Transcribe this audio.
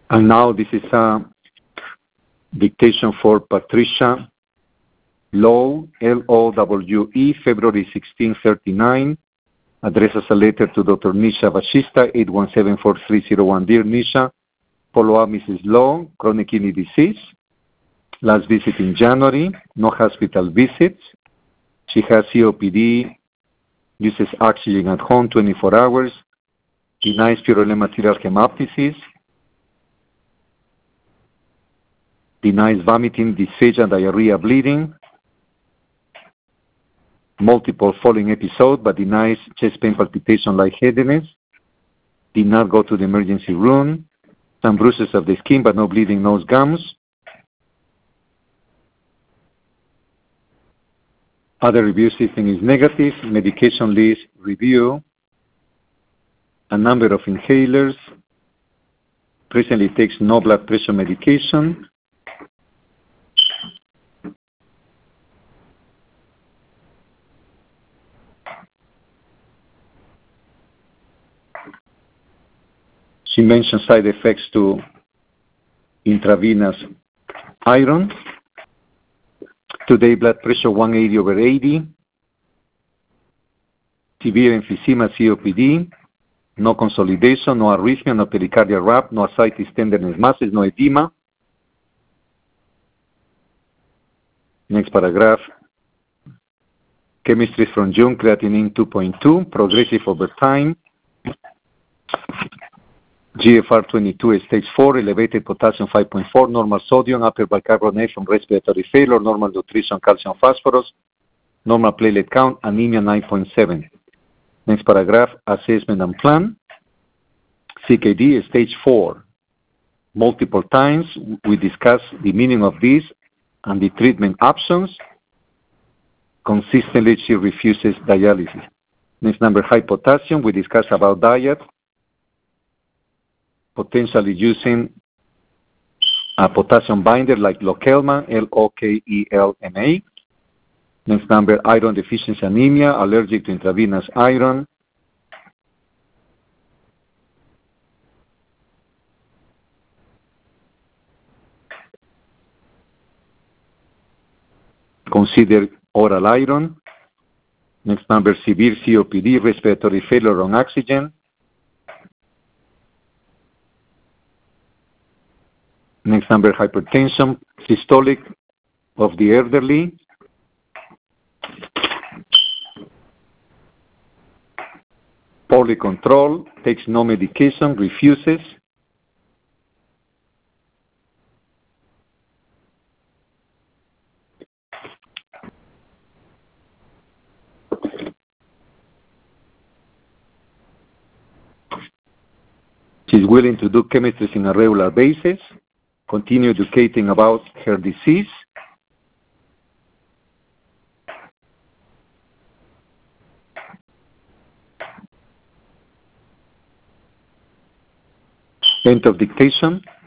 And now this is a dictation for Patricia Lowe, Lowe, February 16, 39. Addresses a letter to Dr. Nisha Vashista, 817-4301. Dear Nisha, follow up Mrs. Lowe, chronic kidney disease. Last visit in January, no hospital visits. She has COPD, uses oxygen at home 24 hours, denies purulent material hemoptysis, denies vomiting, dysphagia, diarrhea, bleeding, multiple falling episode, but denies chest pain, palpitation, lightheadedness, did not go to the emergency room, some bruises of the skin, but no bleeding, nose gums. Other review system is negative. Medication list review, a number of inhalers, presently takes no blood pressure medication. She mentioned side effects to intravenous iron. Today, blood pressure 180/80. Severe emphysema, COPD. No consolidation, no arrhythmia, no pericardial rap, no ascites, tenderness, masses, no edema. Next paragraph. Chemistry from June, creatinine 2.2, progressive over time. GFR 22, stage 4, elevated potassium 5.4, normal sodium, upper bicarbonate from respiratory failure, normal nutrition, calcium, phosphorus, normal platelet count, anemia 9.7. Next paragraph, assessment and plan. CKD, stage 4. Multiple times, we discuss the meaning of this and the treatment options. Consistently, she refuses dialysis. Next number, high potassium, we discuss about diet, potentially using a potassium binder like Lokelma, Lokelma. Next number, iron deficiency anemia, allergic to intravenous iron. Consider oral iron. Next number, severe COPD, respiratory failure on oxygen. Next number, hypertension, systolic of the elderly. Poorly controlled, takes no medication, refuses. She's willing to do chemistry on a regular basis. Continue educating about her disease. End of dictation.